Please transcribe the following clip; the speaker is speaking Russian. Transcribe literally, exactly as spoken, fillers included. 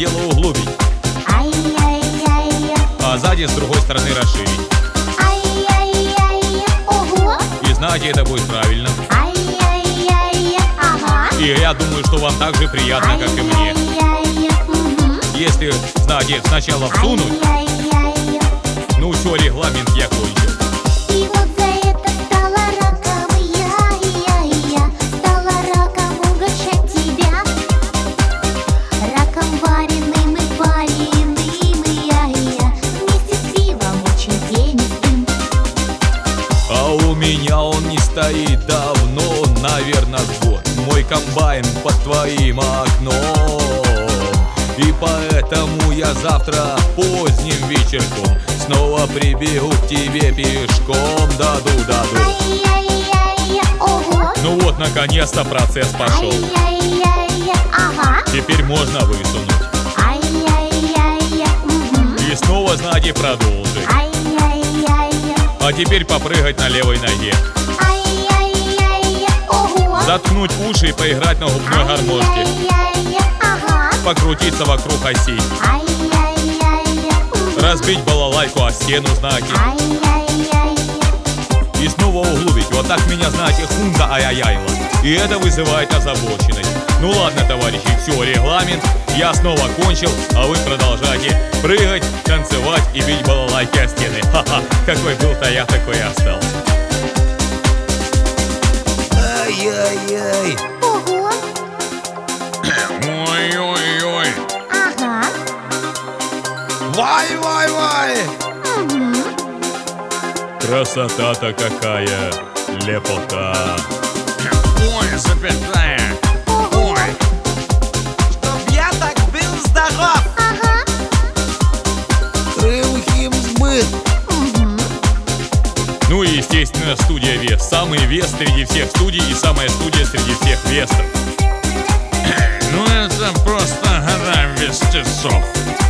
дело углубить. Ай-яй-яй-я. А сзади с другой стороны расширить. Ай-яй-яй-я. Ого. И знаете, это будет правильно. Ай-яй-яй-я. Ага. И я думаю, что вам так же приятно, как и мне. Ай-яй-яй-я. Мгм. Если, знаете, сначала всунуть, Ай-яй-яй-я. ну все, регламент я кончил. И вот за это стала раком я, я, я. Стала раком угощать тебя. Раком вареным и пареным, я, я. Вместе с пивом очень пенистым. А у меня он не стоит давно, наверное, год. Мой комбайн под твоим окном. И поэтому я завтра поздним вечерком снова прибегу к тебе пешком. Даду-даду. Ай-яй-яй-я. Ого. Ну вот, наконец-то процесс пошел. Ай-яй-яй-я. Ага. Теперь можно высунуть. Ай-яй-яй-я. Мгм. И снова, знаете, продолжить. Ай-яй-яй-я. А теперь попрыгать на левой ноге. Ай-яй-яй-я. Ого. Заткнуть уши и поиграть на губной гармошке. Ай-яй-яй-я. Ага. Покрутиться вокруг оси. Ай-яй-яй-я. Мгм. Разбить балалайку о стену, знаете. Ай-яй-яй-я. И снова углубить. Вот так меня, знаете, хунда ай-яй-яйла. И это вызывает озабоченность. Ну ладно, товарищи, все, регламент. Я снова кончил, а вы продолжайте прыгать, танцевать и бить балалайки о стены. Ха-ха, какой был-то я, такой и остался. Ай-яй-яй. Ого. Ой-ой-ой. Ага. Вай-вай-вай. Мгм. Красота-то какая, лепота. Ой, запятая. Ого. Ой. Чтоб я так был здоров. Ага. Трюхим сбыт. Мгм. Ну и, естественно, студия Вес. Самый вес среди всех студий и самая студия среди всех весов. Ну это просто гора вещецов.